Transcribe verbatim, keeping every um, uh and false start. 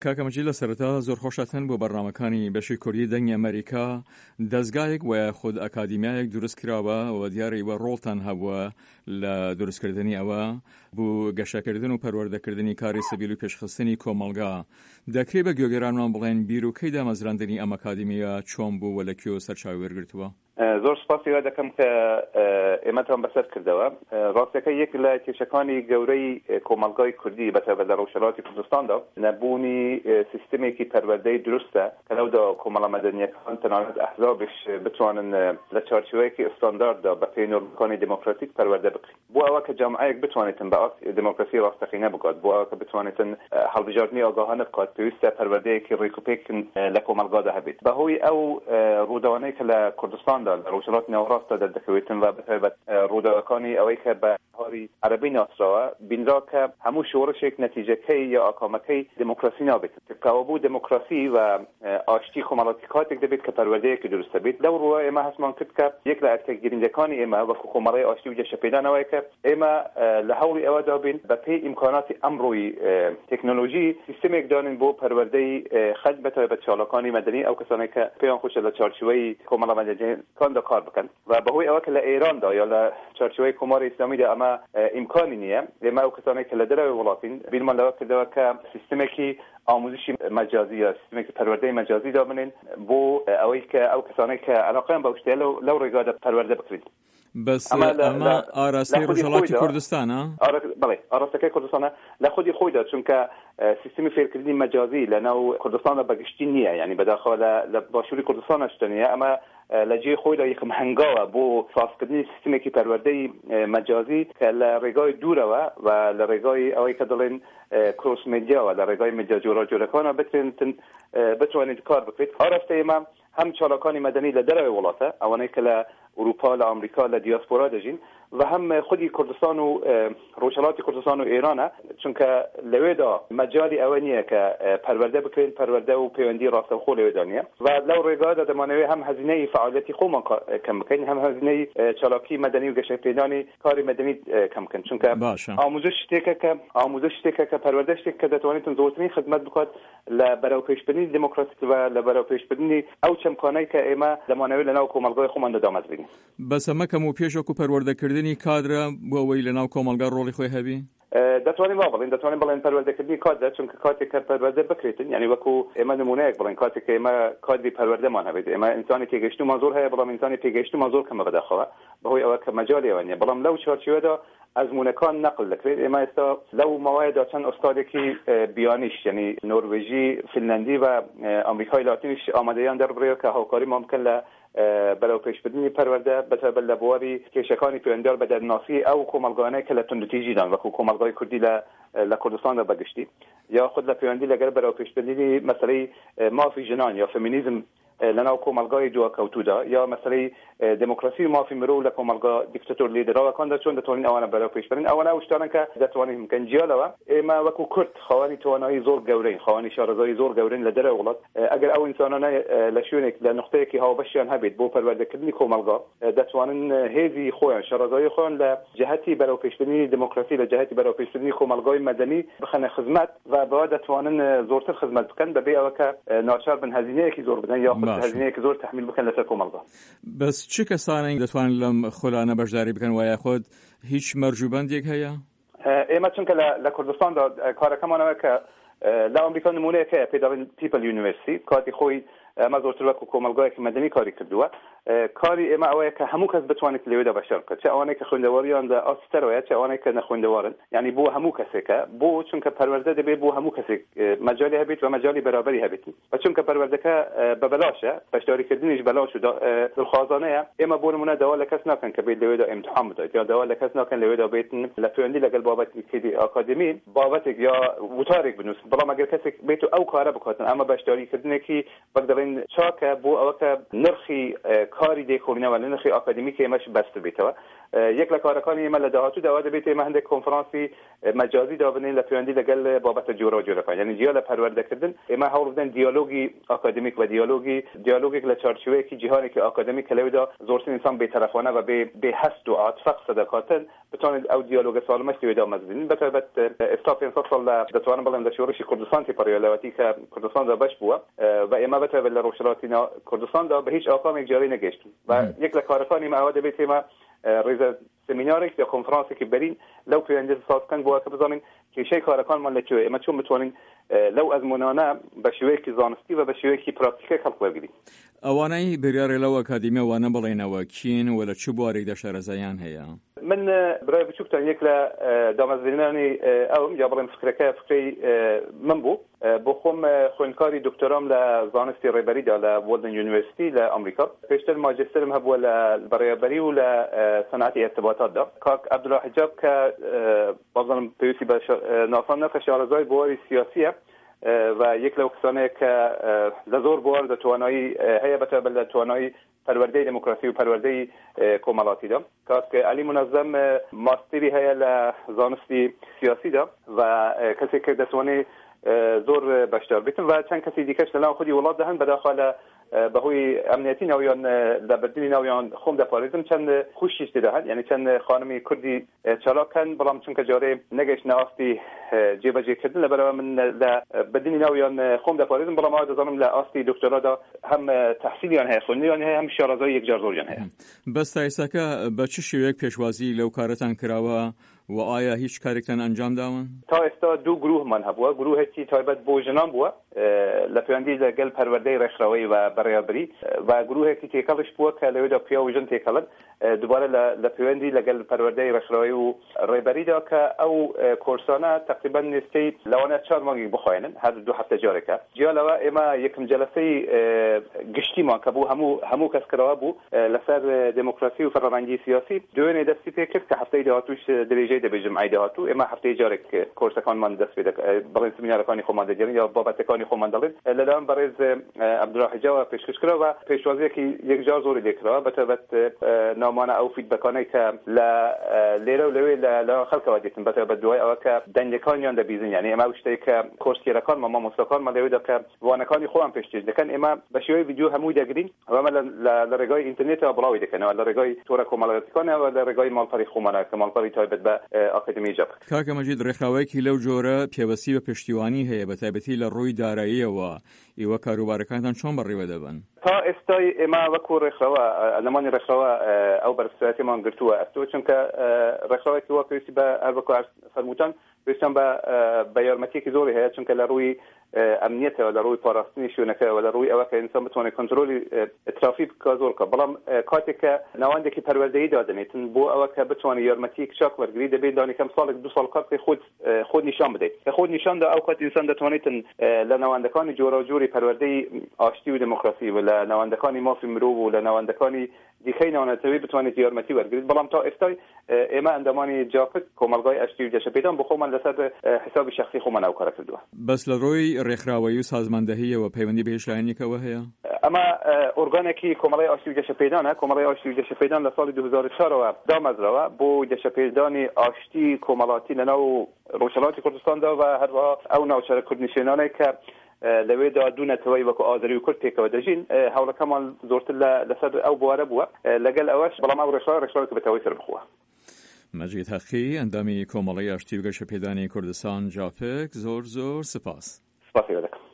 کاکەمەجی لە سەرەتا زۆر خۆشەتەن بۆ بەرنامەکانی بەشی کوردی دەنگی ئەمریکا دەستگایەک و خود ئەکادیمیایەک دروست کراوە و دیارەی وە ڕۆڵتان هەبووە لە دروستکردنی ئەوە بۆ گەشەکردن و پەروەردەکردنی کاری سەبیل و پێشخستنی کۆمەڵگا. دەکرێت بە گوێگەرانمان بڵێن بیرروکەی دامەزراندنی ئەم ئەکادیمیە چۆن بوو و لە کوێ سەرچاوی وەرگرتووە؟ زۆر سپاسی وا دەکەم کە ئێمەتان بەسەر کردەوە. ڕاستەکە یەک لە کێشەکانی گەورەی کۆمەڵگای کوردی بەتایبەت لە ڕۆژهەڵاتی کوردستاندا نەبوونی سیستمێکی پەروەردەی دروستە کە لەودا کۆمەڵە مەدەنیەکان تەنانەت ئەحزابش بتوانن لە چارچوبەیەکی ئستانداردا بە پێی نۆرمەکانی دموکراتیک پەروەردە بکرێن بۆ ئەوە کە جامعەیەک بتوانێتن بە دموکراسی ڕاستەقینە بکات، بۆ ئەوە کە بتوانێتن هەڵبژاردننی ئاگاهانە بکات پێویستە پەروەردەیەکی ڕێکوپێک لە کۆمەڵگادا هەبێت. بەهۆی ئەو ڕووداوانەی کە لە کوردستاندا لە ڕۆژهەڵاتی ناوەڕاستدا دەردەکەوێتن و بەتایبەت ڕووداوەکانی ئەوەی کە بە هاری عەرەبی ناسراوە بینرا کە هەموو شۆڕشێک نەتیجەکەی یا ئاکامەکەی دموکراسی نابێت. کەوابوو دموکراسی و ئاشتی کۆمەڵاتی کاتێک دەبێت کە پەروەردەیەکی دروستە بێت. لەو ڕووە ئێمە هەستمان کرد کە یەک لە ئەرکێگرینگەکانی ئێمە وەکو کۆمەڵی ئاشتی و جێشەپێدانەوەی کە ئێمە لە هەوڵی ئەوەدا بین بە پێی ئیمکاناتی ئەمڕۆیی تەکنۆلۆژی سیستمێک دانین بۆ پەروەردەی خەڵک بەتایبەت چالاکانی مەدەنی ئەو کەسانەی کە پێیان خۆشە لە چارچوبەی کۆمەڵە مەدەنیەکاندا کار بکەن و بەهۆی ئەوە کە لە ئێراندا یا لە چارچوبەی کۆماری ئیسلامیدا ئەمە ئیمکانی نییە، ئێمە ئەو کەسانێک کە لە دەرەوەی وڵاتین بیرمان لەوە کردەوە کە سیستمێکی ئاموزشی مەجازی یا سیستمێکی پەروەردەی مەجازی دابنین بۆ ئەوەی کە ئەو کەسانێک کە علاقەیان بەو شتەیە لەو ڕێگادا پەروەردە بکرێن. بەس ئەمە ئاراستەی ڕۆژهەڵاتی کوردستانە؟ بەڵێ ئاراستەکەی کوردستانە لە خودی خۆیدا، چونکە سیستمی فێرکردنی مەجازی لە ناو کوردستاندا بەگشتی نییە، یعنی بەداخەوە لە باشووری کوردستانە شتە نییە. ئەمە لە جێ خۆیدا یەکم هەنگاوە بۆ سازکردنی سیستمێکی پەروەردەی مەجازی کە لە ڕێگای دوورەوە و لە ڕێگای ئەوەی کە دەڵێن کروس مدیاوە لە ڕێگای مدیا جۆرە جۆرەکانە بتوانێت بتوانێت کار بکرێت. ئاراستە ئێمە هەم چالاکانی مەدەنی لە دەرەوەی وڵاتە ئەوانەی کە لە ئوروپا لە ئەمریکا لە دیاسپۆرا دەژین و هەم خودی کوردستان و ڕۆژهەڵاتی کوردستان و ئێرانە، چونکە لەوێدا مەجالی ئەوە نییە کە پەروەردە بکرێن، پەروەردە و پەیوەندی ڕاستەوخۆ لەوێدا نییە و لەو ڕێگادا دەمانەوێت هەم هەزینەی فعالیەتی خۆمان کەم بکەین، هەم هەزینەی چالاکی مەدەنی و گەشەپێدانی کاری مەدەنی کەم بکەن، چونکە ئاموزش شتێکە کە ئاموزش شتێکە کە پەروەردە شتێک کە دەتوانێتن زۆرترین خدمەت بکات لە بەرەو پێشبردننی دموکراسی و لە بەرەو پێشبردننی ئەو چەمکانەی کە ئێمە دەمانەوێت لەناو کۆمەڵگای خۆمان دامەزرێن. بەس ئەمە کەم و پێشوەکو پەروەردەکردنی کادرە بۆ ئەوەی لەناو کۆمەڵگا ڕۆڵی خۆی هەبی؟ دەتوانین وا بڵین دەتوانین بڵێن پەروەردەکردنی کادرە، چونکە کاتێک کە پەروەردە بکرێتن، یعنی وەکو ئێمە نمونەیەک بڵین کاتێک کە ئێمە کادری پەروەردەمان هەبێت، ئێمە ئینسانی تێگەیشتومان زۆر هەیە بەڵام ئینسانی تێگەیشتومان زۆر کەمە بەداخەوە بەهۆی ئەوە کە مەجالی ئەوە نییە، بەڵام لەو چارچوبەدا ئەزمونەکان نەقل دەکرێت. ئێمە ئێستا لەو ماوەیەدا چەند ئۆستادێکی بیانیش، یعنی نۆروێژی، فینلاندی و ئەمریکای لاتینیش ئامادەیان دەربڕێەوە کە هاوکاریمان بکەن لە بەرەو پێشبردننی پەروەردە بەتایبەت لە بواری کێشەکانی پەیوەندیدار بە دەرناسی ئەو کۆمەڵگانەی کە لە توندوتیژیدان وەکو کۆمەڵگای کوردی لە لە کوردستاندا بەگشتی، یا خود لە پەیوەندی لەگەر بەرەو پێشبردنی مەسەلەی مافی ژنان یا فەمینیزم لەناو کۆمەڵگای دواکەوتوودا، یا مەسەلەی دموکراسی و مافی مرۆ لە کۆمەڵگا دیکتاتۆر لیدراوەکاندا چۆن دەتوانین ئەوانە بەرەو پێشبردن. ئەوانە ئەو شتانە کە دەتوانین بکەن. جیالەوە ئێمە وەکو کورد خاوەنی توانایی زۆر گەورەین، خاوەنی شارەزایی زۆر گەورەین لە دەرەوە وڵات. ئەگەر ئەو ئینسانانە لە شوێنێک لە نقطەیەکی هاوبەشیان هەبێت بۆ پەروەردەکردنی کۆمەڵگا، دەتوانن هێزی خۆیان شارەزایی خۆیان لە جهەتی بەرەو پێشبردنی دموکراسی لە جهەتی بەرەو پێشبردنی کۆمەڵگای مەدەنی بخەنە خزمەت و بەوا دەتوانن زۆرتر خزمەت بکەن بەبێ ئەوە کە ناچار بن هەزینەیەکی زۆر بدەن یا هەزینەیەکی زۆر تحمیل بکەن لەسەر کۆمەڵگا. بەس چ کەسانێک دەتوانن لەم خۆلانە بەشداری بکەن وایە خۆت هیچ مەرجوبەندێک هەیە؟ ئێمە چونکە لە کوردستاندا کارەکەمانەوە کە لە ئەمریکا نمونەیەک هەیە پێی دەڵێن پیپل یونیڤرسیتی، کاتی خۆی ئەمە زۆرتر وەکو کۆمەلگایەکی مەدەنی کاری کردووە. کاری ئێمە ئەوەیە کە هەموو کەس بتوانێت لەوێدا بەشار بکات، چه ئەوانەی کە خوێندەوەریان لە ئاستەرەوەیە، چه ئەوانەی کە نەخوێندەوارن، یعنی بۆ هەموو کەسێکە، بۆ چونکە پەروەردە دەبێت بۆ هەموو کەسێک مەجالی هەبێت و مەجالی بەرابەری هەبێت. و چونکە پەروەردەکە بەبەلاشە، بەشداریکردنیش بەلاش و دڵخوازانەیە، ئێمە بۆ نمونە داوا لە کەس ناکەن کە بێت لەوێدا ئیمتحان بدات، یا داوا لە کەس ناکەن لەوێدا بێتن لە پەیوەندی لەگەڵ بابەتێکی ئاکادمی بابەتێک یا وتارێک بنووسن، بەڵام ئەگەر کەسێک بێت و ئەو کارە بکاتن، ئەمە بەشداریکردنێکی وەک دەڵێن چاکە بۆ ئەوە کە نرخی کاری دێکۆڵینەوە لە نرخی ئاکادمیکی ئێمەش بەستر بێتەوە. یەک لە کارەکانی ئێمە لە داهاتوو داوا دەبێت ئێمە هەندێک کۆنفرانسی مەجازی دابنین لە پەیوەندی لەگەڵ بابەتە جۆرە و جۆرەکان، یعنی جیا لە پەروەردەکردن ئێمە هەوڵ بدەین دیالۆگی ئاکادمیک و دیالۆگی دیالۆگێک لە چارچوەیەکی جیهانێکی ئاکادمیک کە لەوێدا زۆرترین ئینسان بێتەرەفانە و بێهەست و عاتفە قسە دەکاتن بتوانێت ئەو دیالۆگە ساڵمەش لەوێدا مەزبین. بەتایبەت ئێستا پێنج ساڵ لە دەتوانم بڵێم لە شۆڕشی کوردستان تێپەڕێوەتی کە کوردستاندا بەش بووە و ئێمە بەتایبەت لە ڕۆژهەڵاتی کوردستاندا بە هیچ ئاقامێک جارێ نەگەیشتن و یەک لە کارەکانی ئێمە ئەوە دەبێت ئێمە ڕێزە سمینارێک یا کۆنفرانسێکی بەرین لەو پەیوەندیە سازکەن بووە کە بزانین کێشەی کارەکانمان لەکوێ، ئێمە چۆن بتوانین لەو ئەزمونانە بە شێوەیەکی زانستی و بە شێوەیەکی پراکتیکە خەڵک وەرگرین. ئەوانەی بریارە لەو ئەکادیمیە وانە بڵێنەوە کین و لە چ بوارێکدا شارەزایان هەیە؟ من برای بچووکتان یەک لە دامەزرێنانی ئەوم یا بڵێم فکرەکە فکرەی من بوو بۆ خۆم خوێندکاری دکتۆرام لە زانستی ڕێبەریدا لە وۆردن یونیڤرسیتی لە ئەمریکا، پێشتر ماجسترم هەبووە لە بەڕێوەبەری و لە سەنعەتی ئێرتباطاتدا. کاک عەبدوڵڵا حجاب کە بازانم پێویستی بە ناسان نەخە شارەزای بواری سیاسیە و یەک لەو کسانەیە کە لە زۆر بوار لە توانایی هەیە بەتایبەت لە توانایی پەروەردەی دموکراسی و پەروەردەی کۆمەڵاتیدا. کاک عەلی منەزەم ماستری هەیە لە زانستی سیاسیدا و کەسێک کە دەتوانێت زۆر بەشدار بێتن و چەند کەسی دیکەش لەناو خودی وڵات دەهەن بەداخە لە بەهۆی ئەمنیەتی ناویان لە بەردنی ناویان خۆم دەپارێزم چەند خوشیش تێداهەن، یعنی چەند خانمی کوردی چالاکەن بەڵام چونکە جارێ نەگەیشتنە ئاستی جێبەجێکردن لەبەرەوە من لە بەردنی ناویان خۆم دەپارێزم، بەڵام ئەوە دەزانم لە ئاستی دکتۆرادا هەم تەحسیلیان هەیە خوێندنیان هەیە هەم شارەزای یەکجار زۆریان هەیە. بەس تا ئێستاکە بە چ شێوەیەک پێشوازی لەو کارەتان کراوە و ئایا هیچ کارێکتان ئەنجام داون؟ تا ئێستا دوو گروهمان هەبووە، گروهێکی تایبەت بۆ ژنان بووە لە پەیوەندی لەگەڵ پەروەردەی ڕێکخراوەی و بەڕێوەبەری و گروهێکی تێکەڵش بووە کە لەوێدا پیا و ژن تێکەڵن دووبارە لە پەیوەندی لەگەڵ پەروەردەی ڕێکخراوەی و ڕێبەریدا کە ئەو کۆرسانە تقریبا نزیکەی لەوانە چوار مانگێک بخوێنن هەر دوو هەفتە جارێکە. جیا لەوە ئێمە یەکم جەلسەی گشتیمان کە بوو هەموو هەموو کەس کراوە بوو لەسەر دموکراسی و فەرهەنگی سیاسی، دوێنێ دەستی پێ کرد کە هەفتەی داهاتووش درێژەی دەبێژم ئای داهاتوو ئێمە هەفتەی جارێک کۆرسەکانمان دەست پێ بڵێن سمینارەکانی خۆمان دەگەڕین یا بابەتەکانی خۆمان دەڵێن. لەلایەن بەڕێز عەبدوڵڵا حجاب پێشکەش کراوە پێشوازیەکی یەکجار زۆری لێکراوە بەتایبەت نامانە ئەو فیدبەکانەی کە لە لێرە و لەوێ لە خەڵکەوە دێتن بەتایبەت دوای ئەوە کە دەنگەکانیان دەبیزن، یعنی ئێمە شتێک کە کۆرسیەرەکانمان مامۆستاکانمان لەوێدا کە وانەکانی خۆیان پێشکەش دەکەن ئێمە بە شێوەی ڤیدیۆ هەمووی دەگرین و ئەمە لە ڕێگای ئینتەرنێتەوە بڵاوی دەکەنەوە لە ڕێگای تۆرە کۆمەڵایەتیەکانەوە لە ڕێگای ماڵپەڕی خۆمانە کە ماڵپەڕی تایبەت بە ئاکادمی جەبر. کاکە مەجید ڕێکخراوەیەکی لەو جۆرە پێوەستی بە پشتیوانی هەیە بەتایبەتی لە ڕووی داراییەوە، ئێوە کاروبارەکانتان چۆن بەڕێوە دەبن؟ تا ئێستای ئێمە وەکو ڕێکخراوە ئەلمانی ڕێکخراوە ئەو بەرپرسیارەتیمان گرتووە ئەستۆ چونکە ڕێکخراوێکی وە پێویستی بە هەر وەکو فەرمووتان پێویستیان بە یارمەتیەکی زۆری هەیە چونکە لە ڕووی ئەمنیەتەوە لە ڕووی پاراستنی شوێنەکەەوە لە ڕووی ئەوە کە ئینسان بتوانێت کۆنترۆلی ترافیک بکات زۆر بکات، بەڵام کاتێک کە ناوەندێکی پەروەردەیی دادنێتن بۆ ئەوە کە بتوانێت یارمەتیەک چاک وەرگری دەبێت دانی کەم ساڵێک دو ساڵ کات خۆت خۆت نیشان بدەیت کە خۆت نیشاندا ئەو کات ئینسان دەتوانێتن لە ناوەندەکانی جۆرە و جۆری پەروەردەی ئاشتی و دموکراسی و لە ناوەندەکانی مافی مرۆڤ و لە ناوەندەکانی دیکەی ناونەتەوەی بتوانێت یارمەتی وەرگریت. بەڵام تا ئێستای ئێمە ئەندامانی جاپک کۆمەلگای ئاشتی و جەشەپێدان بۆ خۆمان لەسەر حسابی شەخصی خۆمان ئەو کارە کردووە. بەس لە ڕۆی ڕێکخراوەیی و سازماندەهیەوە پەیوەندی بە هیچ لایەنێکەوە هەیە؟ ئەمە ئۆرگانێکی کۆمەڵای ئاشتی و جەشەپێدانە. کۆمەڵای ئاشتی و جەشەپێدان لە ساڵی دوو هەزار و چوارەوە دامەزراوە بۆ جەشەپێدانی ئاشتی کۆمەڵاتی لەناو ڕۆژهەڵاتی کوردستاندا و هەروەها ئەو ناوچەرە کوردنشێنانەی کە لەوێدا دوونەتەوەی وەکو ئازەری و کورد پێکەوە دەژین هەوڵەکەمان زۆرتر لەسەر ئەو بوارە بووە لەگەڵ ئەوەش، بەڵام ئەو ڕێکخراوە ڕێکخراوێکی بەتەواوی سەر بخووە. مەجید حەقی ئەندامی کۆمەڵای ئاشتی و گەشەپێدانی کوردستان جاپک زۆر زۆر سپاس. سپاسی دەکەم.